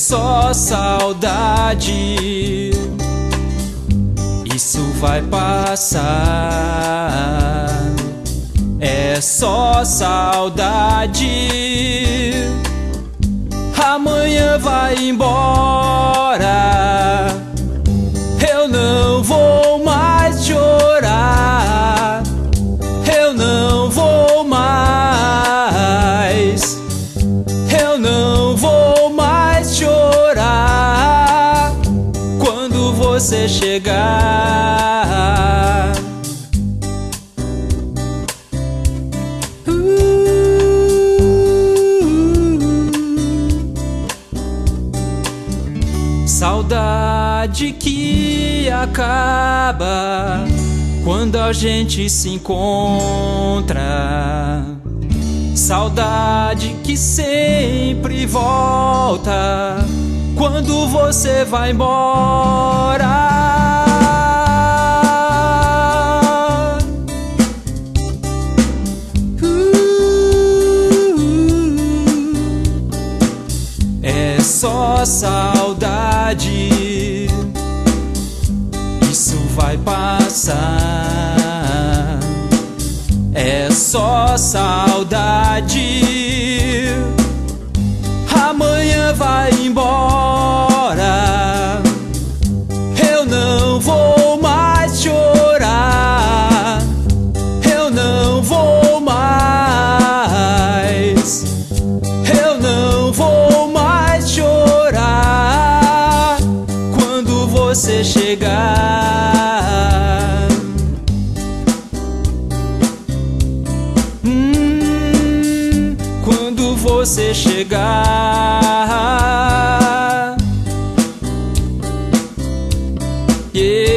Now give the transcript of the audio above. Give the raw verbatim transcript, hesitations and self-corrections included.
só saudade, isso vai passar. É só saudade, amanhã vai embora. Eu não vou mais chorar, eu não vou mais, eu não vou mais chorar quando você chegar. Saudade que acaba quando a gente se encontra, saudade que sempre volta quando você vai embora. É só saudade, isso vai passar. É só saudade, amanhã vai embora. Eu não vou mais chorar, eu não vou mais, eu não vou mais chorar quando você chegar. Hum, quando você chegar. Yeah.